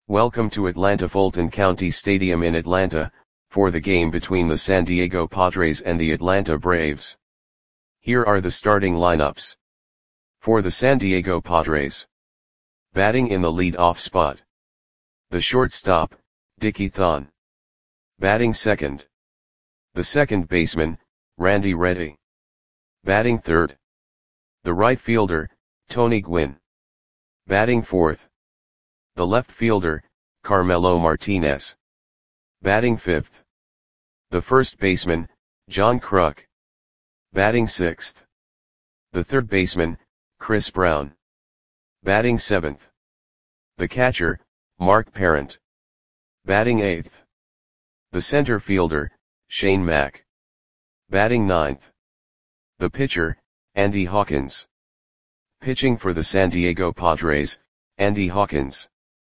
Welcome to Atlanta Fulton County Stadium in Atlanta, for the game between the San Diego Padres and the Atlanta Braves. Here are the starting lineups. For the San Diego Padres. Batting in the lead-off spot. The shortstop, Dickie Thon. Batting second. The second baseman, Randy Reddy. Batting third. The right fielder, Tony Gwynn. Batting fourth. The left fielder, Carmelo Martinez. Batting fifth. The first baseman, John Kruk. Batting sixth. The third baseman, Chris Brown. Batting seventh. The catcher, Mark Parent. Batting eighth. The center fielder, Shane Mack. Batting ninth. The pitcher, Andy Hawkins. Pitching for the San Diego Padres, Andy Hawkins.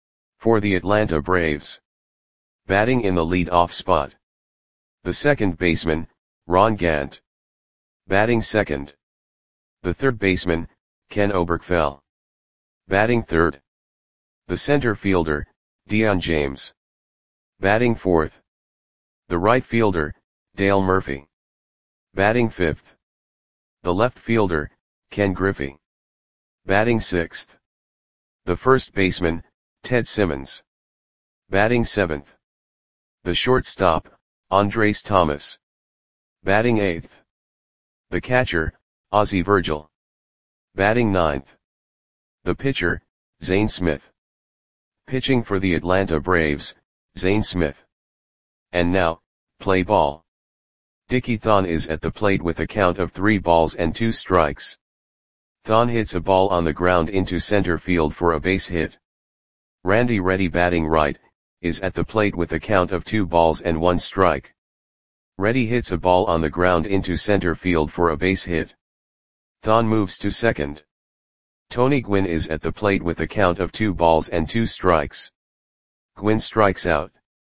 For the Atlanta Braves. Batting in the lead-off spot. The second baseman, Ron Gant. Batting second. The third baseman, Ken Oberkfell. Batting third. The center fielder, Dion James. Batting fourth. The right fielder, Dale Murphy. Batting fifth. The left fielder, Ken Griffey. Batting sixth. The first baseman, Ted Simmons. Batting seventh. The shortstop, Andres Thomas. Batting eighth. The catcher, Ozzie Virgil. Batting ninth. The pitcher, Zane Smith. Pitching for the Atlanta Braves, Zane Smith. And now, play ball. Dickie Thon is at the plate with a count of 3 balls and 2 strikes. Thon hits a ball on the ground into center field for a base hit. Randy Reddy, batting right, is at the plate with a count of 2 balls and 1 strike. Reddy hits a ball on the ground into center field for a base hit. Thon moves to second. Tony Gwynn is at the plate with a count of 2 balls and 2 strikes. Gwynn strikes out.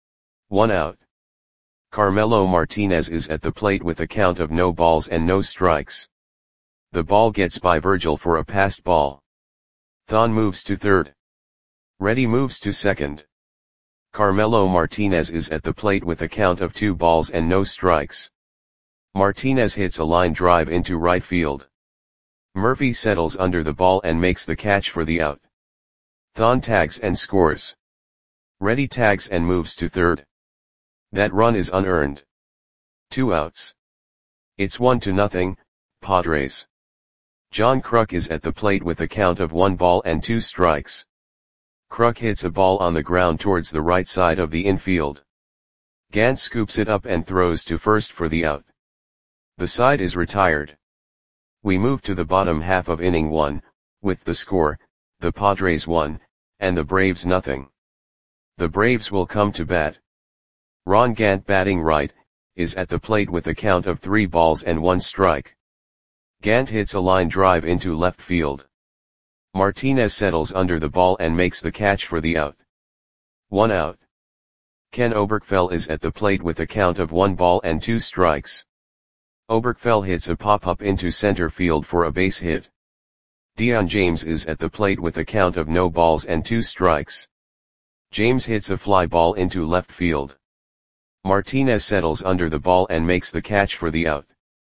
1 out. Carmelo Martinez is at the plate with a count of no balls and no strikes. The ball gets by Virgil for a passed ball. Thon moves to third. Reddy moves to second. Carmelo Martinez is at the plate with a count of 2 balls and no strikes. Martinez hits a line drive into right field. Murphy settles under the ball and makes the catch for the out. Thon tags and scores. Reddy tags and moves to third. That run is unearned. 2 outs. It's 1-0, Padres. John Kruk is at the plate with a count of 1 ball and 2 strikes. Kruk hits a ball on the ground towards the right side of the infield. Gant scoops it up and throws to first for the out. The side is retired. We move to the bottom half of inning 1, with the score, the Padres 1, and the Braves 0. The Braves will come to bat. Ron Gant, batting right, is at the plate with a count of 3 balls and 1 strike. Gant hits a line drive into left field. Martinez settles under the ball and makes the catch for the out. 1 out. Ken Oberkfell is at the plate with a count of 1 ball and 2 strikes. Oberkfell hits a pop-up into center field for a base hit. Dion James is at the plate with a count of no balls and 2 strikes. James hits a fly ball into left field. Martinez settles under the ball and makes the catch for the out.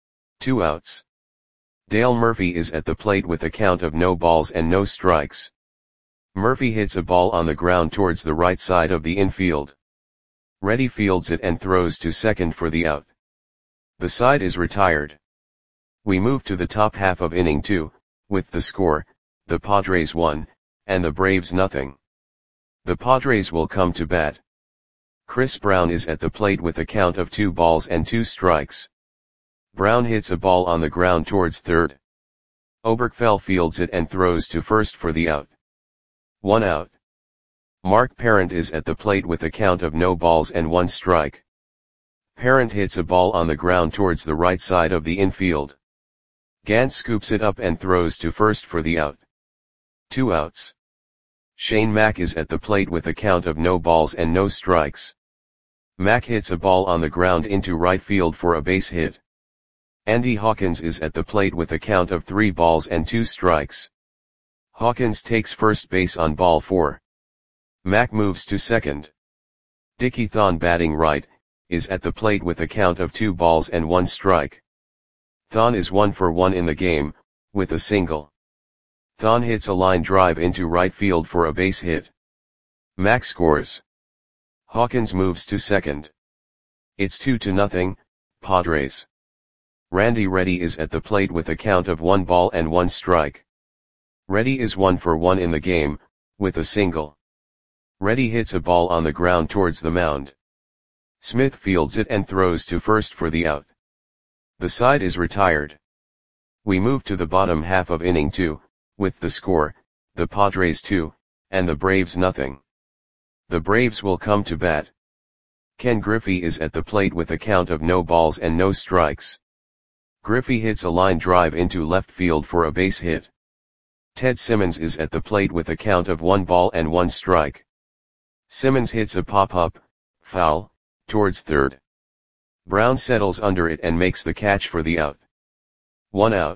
2 outs. Dale Murphy is at the plate with a count of no balls and no strikes. Murphy hits a ball on the ground towards the right side of the infield. Reddy fields it and throws to second for the out. The side is retired. We move to the top half of inning 2, with the score, the Padres 1, and the Braves 0. The Padres will come to bat. Chris Brown is at the plate with a count of 2 balls and 2 strikes. Brown hits a ball on the ground towards third. Oberkfell fields it and throws to first for the out. 1 out. Mark Parent is at the plate with a count of no balls and 1 strike. Parent hits a ball on the ground towards the right side of the infield. Gant scoops it up and throws to first for the out. 2 outs. Shane Mack is at the plate with a count of no balls and no strikes. Mack hits a ball on the ground into right field for a base hit. Andy Hawkins is at the plate with a count of 3 balls and 2 strikes. Hawkins takes first base on ball 4. Mac moves to second. Dickie Thon batting right, is at the plate with a count of 2 balls and 1 strike. Thon is 1 for 1 in the game, with a single. Thon hits a line drive into right field for a base hit. Mac scores. Hawkins moves to second. It's 2-0, Padres. Randy Reddy is at the plate with a count of 1 ball and 1 strike. Reddy is 1 for 1 in the game, with a single. Reddy hits a ball on the ground towards the mound. Smith fields it and throws to first for the out. The side is retired. We move to the bottom half of inning 2, with the score, the Padres 2, and the Braves nothing. The Braves will come to bat. Ken Griffey is at the plate with a count of no balls and no strikes. Griffey hits a line drive into left field for a base hit. Ted Simmons is at the plate with a count of 1 ball and 1 strike. Simmons hits a pop-up, foul, towards third. Brown settles under it and makes the catch for the out. 1 out.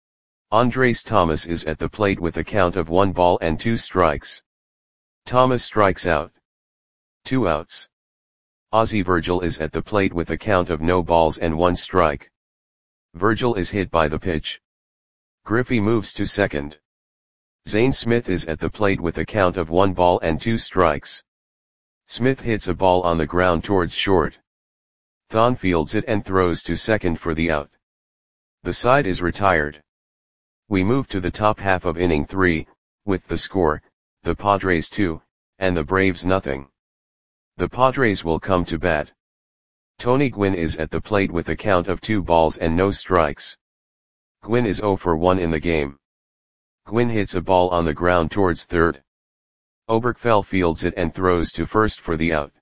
Andres Thomas is at the plate with a count of 1 ball and 2 strikes. Thomas strikes out. 2 outs. Ozzie Virgil is at the plate with a count of no balls and 1 strike. Virgil is hit by the pitch. Griffey moves to second. Zane Smith is at the plate with a count of 1 ball and 2 strikes. Smith hits a ball on the ground towards short. Thon fields it and throws to second for the out. The side is retired. We move to the top half of inning 3, with the score, the Padres 2, and the Braves nothing. The Padres will come to bat. Tony Gwynn is at the plate with a count of 2 balls and no strikes. Gwynn is 0 for 1 in the game. Gwynn hits a ball on the ground towards third. Oberkfell fields it and throws to first for the out.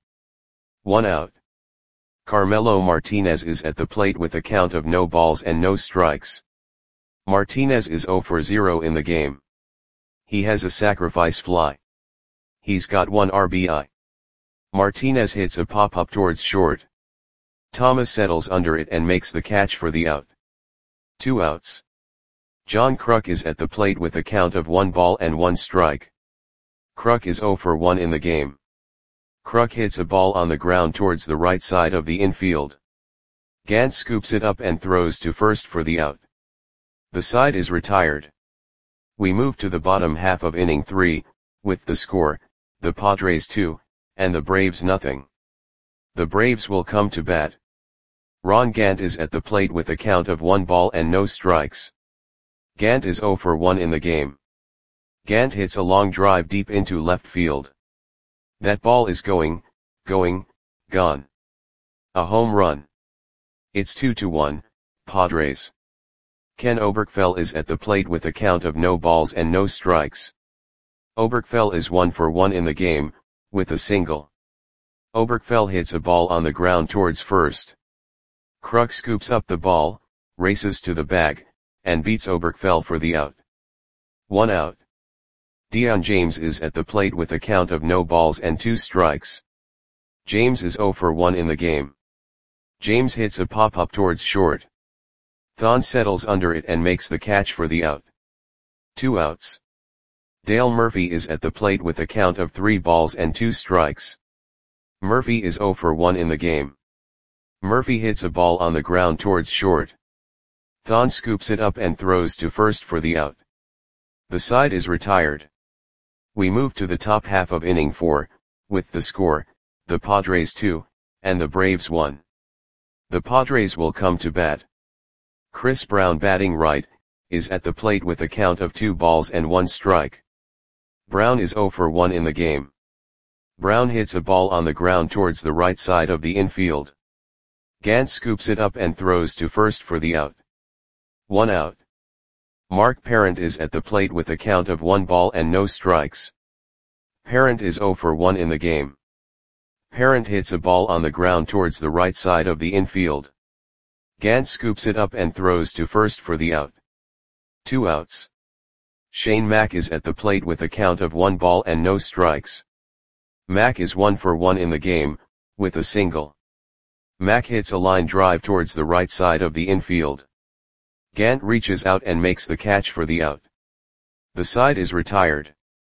1 out. Carmelo Martinez is at the plate with a count of no balls and no strikes. Martinez is 0 for 0 in the game. He has a sacrifice fly. He's got 1 RBI. Martinez hits a pop-up towards short. Thomas settles under it and makes the catch for the out. 2 outs. John Kruk is at the plate with a count of 1 ball and 1 strike. Kruk is 0 for 1 in the game. Kruk hits a ball on the ground towards the right side of the infield. Gant scoops it up and throws to first for the out. The side is retired. We move to the bottom half of inning 3, with the score, the Padres 2, and the Braves nothing. The Braves will come to bat. Ron Gant is at the plate with a count of 1 ball and no strikes. Gant is 0 for 1 in the game. Gant hits a long drive deep into left field. That ball is gone. A home run. It's 2-1, Padres. Ken Oberkfell is at the plate with a count of no balls and no strikes. Oberkfell is 1 for 1 in the game, with a single. Oberkfell hits a ball on the ground towards first. Kruk scoops up the ball, races to the bag, and beats Oberkfell for the out. 1 out. Dion James is at the plate with a count of no balls and 2 strikes. James is 0 for 1 in the game. James hits a pop-up towards short. Thon settles under it and makes the catch for the out. 2 outs. Dale Murphy is at the plate with a count of 3 balls and 2 strikes. Murphy is 0 for 1 in the game. Murphy hits a ball on the ground towards short. Thon scoops it up and throws to first for the out. The side is retired. We move to the top half of inning 4, with the score, the Padres 2, and the Braves 1. The Padres will come to bat. Chris Brown batting right, is at the plate with a count of 2 balls and 1 strike. Brown is 0 for 1 in the game. Brown hits a ball on the ground towards the right side of the infield. Gant scoops it up and throws to first for the out. 1 out. Mark Parent is at the plate with a count of 1 ball and no strikes. Parent is 0 for 1 in the game. Parent hits a ball on the ground towards the right side of the infield. Gant scoops it up and throws to first for the out. 2 outs. Shane Mack is at the plate with a count of 1 ball and no strikes. Mack is 1 for 1 in the game, with a single. Mack hits a line drive towards the right side of the infield. Gant reaches out and makes the catch for the out. The side is retired.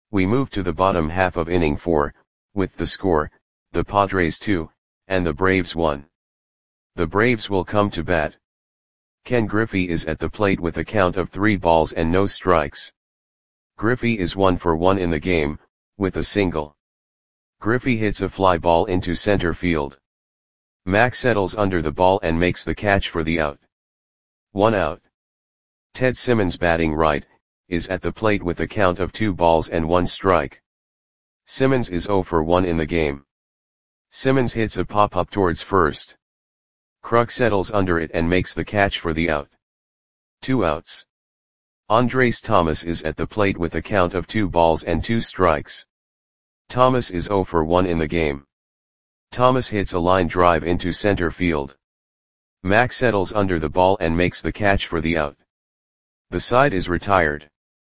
We move to the bottom half of inning 4, with the score, the Padres 2, and the Braves 1. The Braves will come to bat. Ken Griffey is at the plate with a count of 3 balls and no strikes. Griffey is 1 for 1 in the game, with a single. Griffey hits a fly ball into center field. Mack settles under the ball and makes the catch for the out. 1 out. Ted Simmons, batting right, is at the plate with a count of 2 balls and 1 strike. Simmons is 0 for 1 in the game. Simmons hits a pop-up towards first. Kruk settles under it and makes the catch for the out. 2 outs. Andres Thomas is at the plate with a count of 2 balls and 2 strikes. Thomas is 0 for 1 in the game. Thomas hits a line drive into center field. Mack settles under the ball and makes the catch for the out. The side is retired.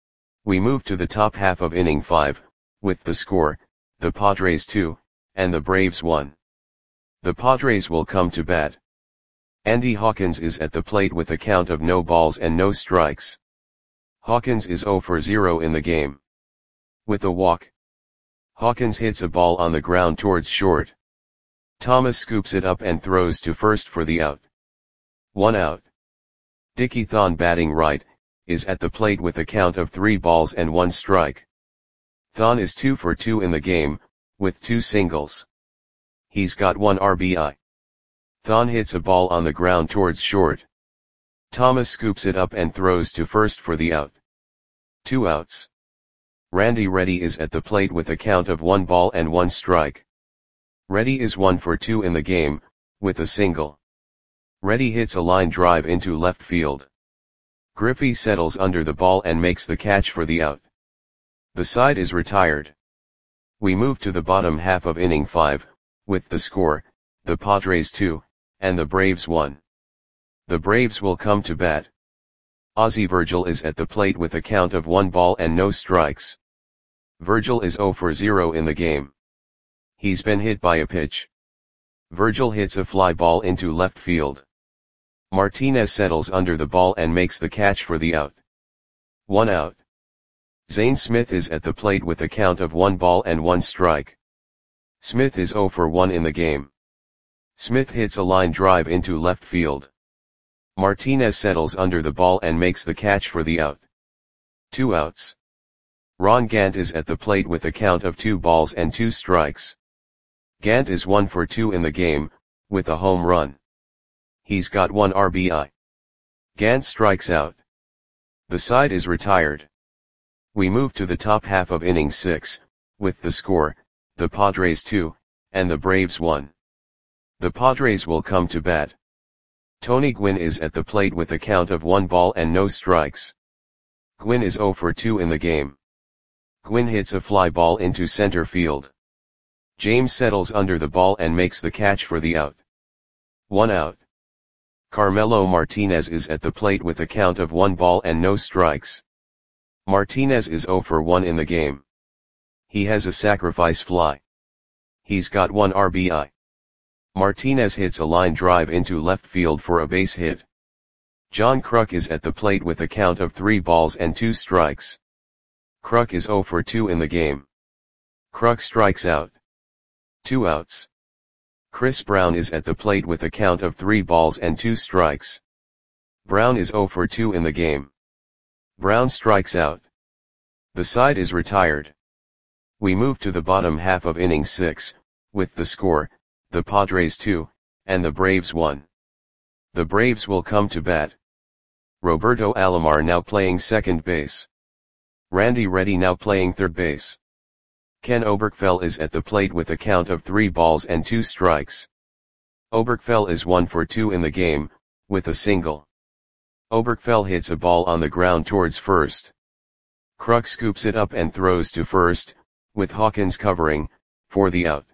We move to the top half of inning 5, with the score, the Padres 2, and the Braves 1. The Padres will come to bat. Andy Hawkins is at the plate with a count of no balls and no strikes. Hawkins is 0 for 0 in the game. With a walk. Hawkins hits a ball on the ground towards short. Thomas scoops it up and throws to first for the out. 1 out. Dickie Thon, batting right, is at the plate with a count of 3 balls and 1 strike. Thon is 2 for 2 in the game, with 2 singles. He's got 1 RBI. Thon hits a ball on the ground towards short. Thomas scoops it up and throws to first for the out. 2 outs. Randy Reddy is at the plate with a count of 1 ball and 1 strike. Reddy is 1 for 2 in the game, with a single. Reddy hits a line drive into left field. Griffey settles under the ball and makes the catch for the out. The side is retired. We move to the bottom half of inning 5, with the score, the Padres 2, and the Braves 1. The Braves will come to bat. Ozzie Virgil is at the plate with a count of 1 ball and no strikes. Virgil is 0 for 0 in the game. He's been hit by a pitch. Virgil hits a fly ball into left field. Martinez settles under the ball and makes the catch for the out. 1 out. Zane Smith is at the plate with a count of 1 ball and 1 strike. Smith is 0 for 1 in the game. Smith hits a line drive into left field. Martinez settles under the ball and makes the catch for the out. 2 outs. Ron Gant is at the plate with a count of 2 balls and 2 strikes. Gant is 1 for 2 in the game, with a home run. He's got 1 RBI. Gant strikes out. The side is retired. We move to the top half of inning 6, with the score, the Padres 2, and the Braves 1. The Padres will come to bat. Tony Gwynn is at the plate with a count of 1 ball and no strikes. Gwynn is 0 for 2 in the game. Gwynn hits a fly ball into center field. James settles under the ball and makes the catch for the out. 1 out. Carmelo Martinez is at the plate with a count of 1 ball and no strikes. Martinez is 0 for 1 in the game. He has a sacrifice fly. He's got 1 RBI. Martinez hits a line drive into left field for a base hit. John Kruk is at the plate with a count of 3 balls and 2 strikes. Kruk is 0 for 2 in the game. Kruk strikes out. 2 outs. Chris Brown is at the plate with a count of 3 balls and 2 strikes. Brown is 0 for 2 in the game. Brown strikes out. The side is retired. We move to the bottom half of inning 6, with the score, the Padres 2, and the Braves 1. The Braves will come to bat. Roberto Alomar now playing second base. Randy Reddy now playing third base. Ken Oberkfell is at the plate with a count of 3 balls and 2 strikes. Oberkfell is 1 for 2 in the game, with a single. Oberkfell hits a ball on the ground towards first. Kruk scoops it up and throws to first, with Hawkins covering, for the out.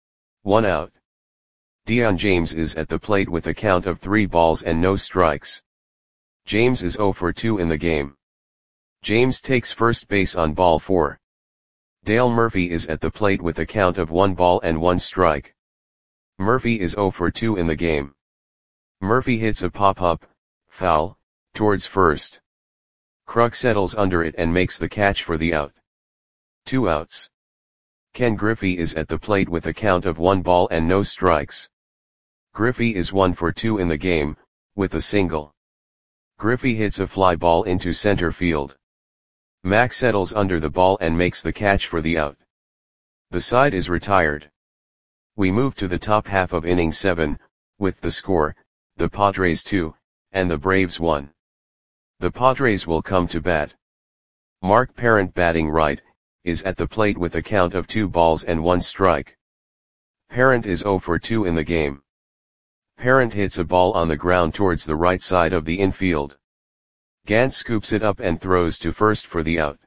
1 out. Dion James is at the plate with a count of 3 balls and no strikes. James is 0 for 2 in the game. James takes first base on ball 4. Dale Murphy is at the plate with a count of 1 ball and 1 strike. Murphy is 0 for 2 in the game. Murphy hits a pop-up, foul, towards first. Kruk settles under it and makes the catch for the out. 2 outs. Ken Griffey is at the plate with a count of 1 ball and no strikes. Griffey is 1 for 2 in the game, with a single. Griffey hits a fly ball into center field. Mack settles under the ball and makes the catch for the out. The side is retired. We move to the top half of inning 7, with the score, the Padres 2, and the Braves 1. The Padres will come to bat. Mark Parent, batting right, is at the plate with a count of 2 balls and 1 strike. Parent is 0 for 2 in the game. Parent hits a ball on the ground towards the right side of the infield. Gant scoops it up and throws to first for the out.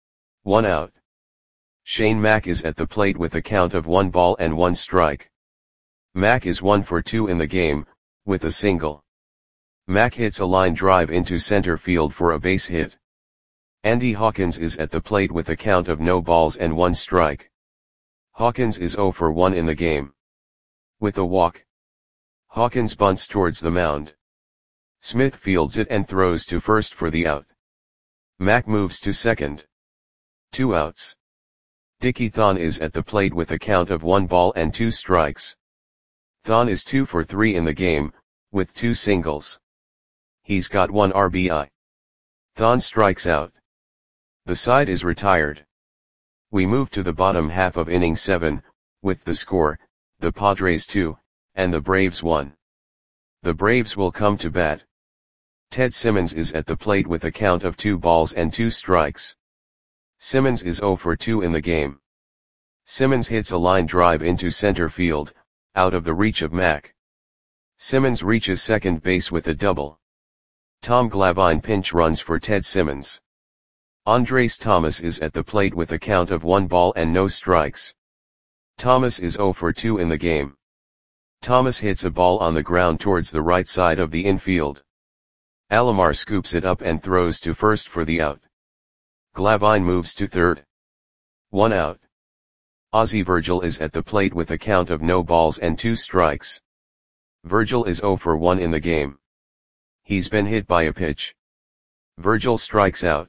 1 out. Shane Mack is at the plate with a count of 1 ball and 1 strike. Mack is 1 for 2 in the game, with a single. Mack hits a line drive into center field for a base hit. Andy Hawkins is at the plate with a count of no balls and 1 strike. Hawkins is 0 for 1 in the game. With a walk, Hawkins bunts towards the mound. Smith fields it and throws to first for the out. Mack moves to second. 2 outs. Dickie Thon is at the plate with a count of 1 ball and 2 strikes. Thon is 2 for 3 in the game, with 2 singles. He's got 1 RBI. Thon strikes out. The side is retired. We move to the bottom half of inning 7, with the score, the Padres 2, and the Braves 1. The Braves will come to bat. Ted Simmons is at the plate with a count of 2 balls and 2 strikes. Simmons is 0 for 2 in the game. Simmons hits a line drive into center field, out of the reach of Mack. Simmons reaches second base with a double. Tom Glavine pinch runs for Ted Simmons. Andres Thomas is at the plate with a count of 1 ball and no strikes. Thomas is 0 for 2 in the game. Thomas hits a ball on the ground towards the right side of the infield. Alomar scoops it up and throws to first for the out. Glavine moves to third. 1 out. Ozzie Virgil is at the plate with a count of no balls and 2 strikes. Virgil is 0 for 1 in the game. He's been hit by a pitch. Virgil strikes out.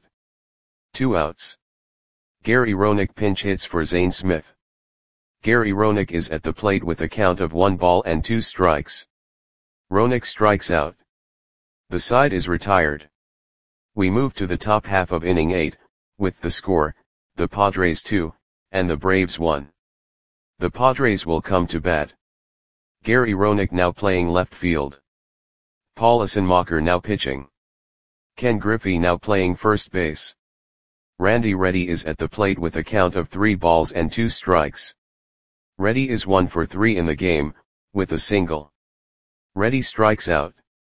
2 outs. Gary Roenick pinch hits for Zane Smith. Gary Roenick is at the plate with a count of 1 ball and 2 strikes. Roenick strikes out. The side is retired. We move to the top half of inning 8, with the score, the Padres 2, and the Braves 1. The Padres will come to bat. Gary Roenick now playing left field. Paul Assenmacher now pitching. Ken Griffey now playing first base. Randy Reddy is at the plate with a count of 3 balls and 2 strikes. Reddy is 1 for 3 in the game, with a single. Reddy strikes out.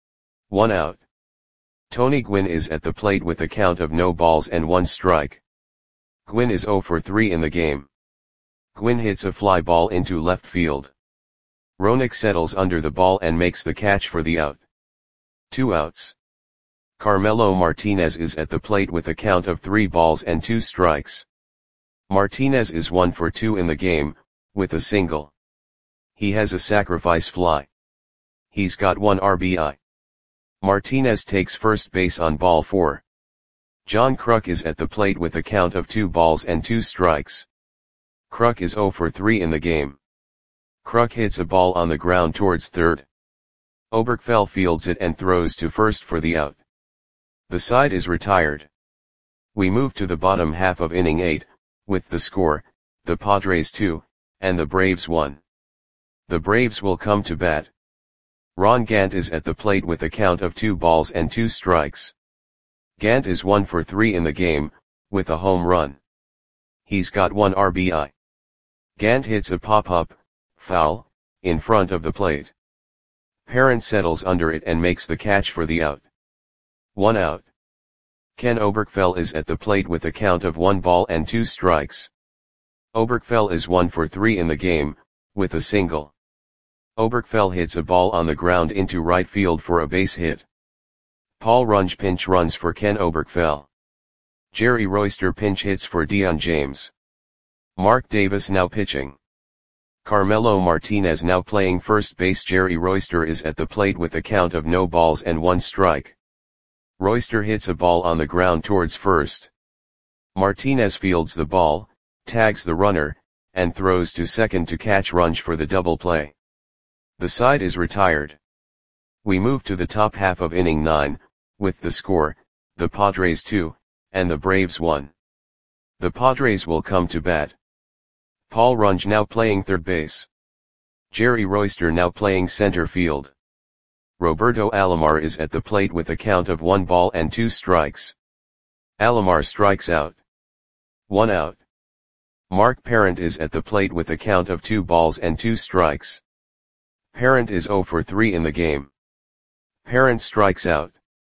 1 out. Tony Gwynn is at the plate with a count of no balls and 1 strike. Gwynn is 0 for 3 in the game. Gwynn hits a fly ball into left field. Roenick settles under the ball and makes the catch for the out. 2 outs. Carmelo Martinez is at the plate with a count of 3 balls and 2 strikes. Martinez is 1 for 2 in the game, with a single. He has a sacrifice fly. He's got 1 RBI. Martinez takes first base on ball 4. John Kruk is at the plate with a count of 2 balls and 2 strikes. Kruk is 0 for 3 in the game. Kruk hits a ball on the ground towards third. Oberkfell fields it and throws to first for the out. The side is retired. We move to the bottom half of inning 8, with the score, the Padres 2, and the Braves 1. The Braves will come to bat. Ron Gant is at the plate with a count of 2 balls and 2 strikes. Gant is 1 for 3 in the game, with a home run. He's got 1 RBI. Gant hits a pop-up, foul, in front of the plate. Parent settles under it and makes the catch for the out. 1 out. Ken Oberkfell is at the plate with a count of 1 ball and 2 strikes. Oberkfell is 1 for 3 in the game, with a single. Oberkfell hits a ball on the ground into right field for a base hit. Paul Runge pinch runs for Ken Oberkfell. Jerry Royster pinch hits for Dion James. Mark Davis now pitching. Carmelo Martinez now playing first base. Jerry Royster is at the plate with a count of no balls and 1 strike. Royster hits a ball on the ground towards first. Martinez fields the ball, tags the runner, and throws to second to catch Runge for the double play. The side is retired. We move to the top half of inning 9, with the score, the Padres 2, and the Braves 1. The Padres will come to bat. Paul Runge now playing third base. Jerry Royster now playing center field. Roberto Alomar is at the plate with a count of 1 ball and 2 strikes. Alomar strikes out. 1 out. Mark Parent is at the plate with a count of 2 balls and 2 strikes. Parent is 0 for 3 in the game. Parent strikes out.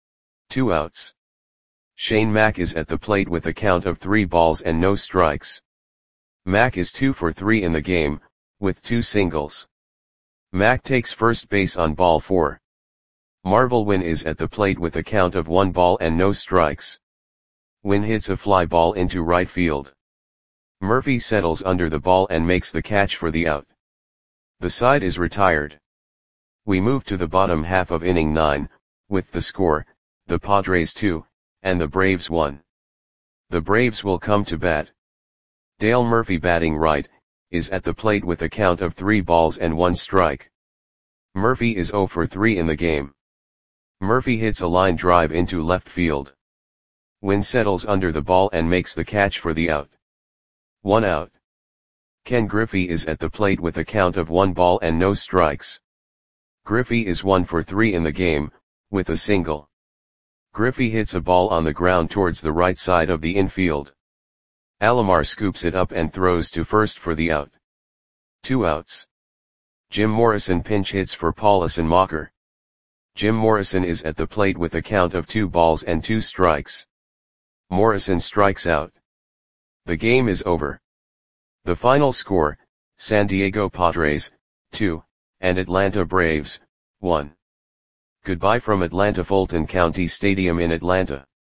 2 outs. Shane Mack is at the plate with a count of 3 balls and no strikes. Mack is 2 for 3 in the game, with 2 singles. Mack takes first base on ball 4. Marvel Wynn is at the plate with a count of 1 ball and no strikes. Wynn hits a fly ball into right field. Murphy settles under the ball and makes the catch for the out. The side is retired. We move to the bottom half of inning 9, with the score, the Padres 2, and the Braves 1. The Braves will come to bat. Dale Murphy batting right, is at the plate with a count of 3 balls and 1 strike. Murphy is 0 for 3 in the game. Murphy hits a line drive into left field. Wynn settles under the ball and makes the catch for the out. 1 out. Ken Griffey is at the plate with a count of 1 ball and no strikes. Griffey is 1 for 3 in the game, with a single. Griffey hits a ball on the ground towards the right side of the infield. Alomar scoops it up and throws to first for the out. 2 outs. Jim Morrison pinch hits for Paulison Mocker. Jim Morrison is at the plate with a count of 2 balls and 2 strikes. Morrison strikes out. The game is over. The final score, San Diego Padres, 2, and Atlanta Braves, 1. Goodbye from Atlanta Fulton County Stadium in Atlanta.